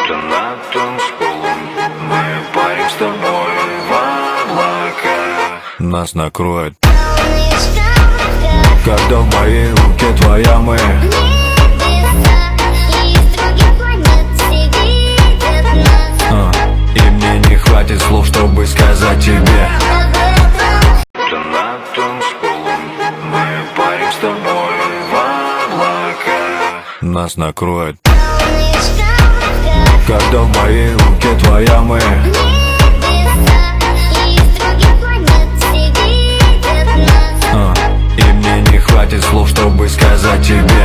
над танцполом мы парим с тобой в облаках. Нас накроет, когда в моей руке твоя мы. И мне не хватит слов, чтобы сказать тебе. Над танцполом мы парим с тобой в облаках. Нас накроет, когда в моей руке твоя мы. И мне не хватит слов, чтобы сказать тебе.